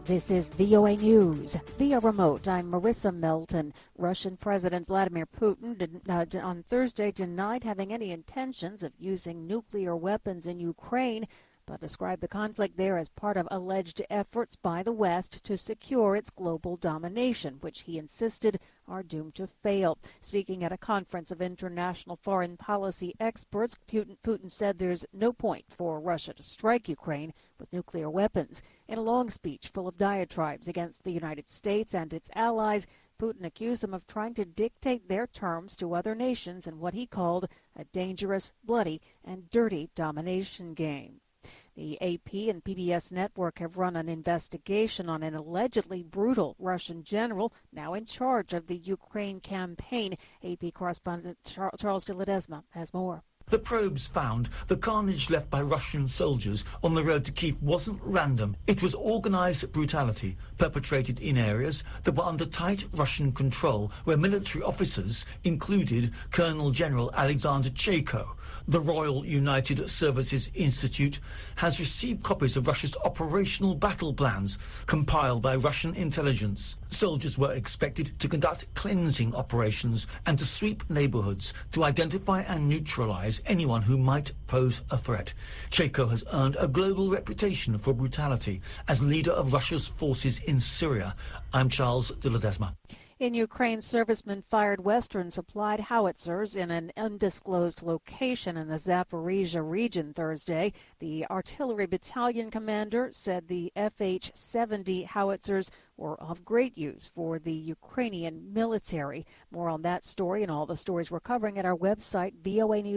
This is VOA News. Via remote, I'm Marissa Melton. Russian President Vladimir Putin on Thursday denied having any intentions of using nuclear weapons in Ukraine, but described the conflict there as part of alleged efforts by the West to secure its global domination, which he insisted are doomed to fail. Speaking at a conference of international foreign policy experts, Putin said there's no point for Russia to strike Ukraine with nuclear weapons. In a long speech full of diatribes against the United States and its allies, Putin accused them of trying to dictate their terms to other nations in what he called a dangerous, bloody, and dirty domination game. The AP and PBS network have run an investigation on an allegedly brutal Russian general now in charge of the Ukraine campaign. AP correspondent Charles de Ledesma has more. The probes found the carnage left by Russian soldiers on the road to Kyiv wasn't random. It was organized brutality perpetrated in areas that were under tight Russian control, where military officers included Colonel General Alexander Chayko. The Royal United Services Institute has received copies of Russia's operational battle plans compiled by Russian intelligence. Soldiers were expected to conduct cleansing operations and to sweep neighborhoods to identify and neutralize anyone who might pose a threat. Chayko has earned a global reputation for brutality as leader of Russia's forces in Syria. I'm Charles de Ledesma. In Ukraine, servicemen fired Western-supplied howitzers in an undisclosed location in the Zaporizhia region Thursday. The artillery battalion commander said the FH-70 howitzers were of great use for the Ukrainian military. More on that story and all the stories we're covering at our website, VOA News.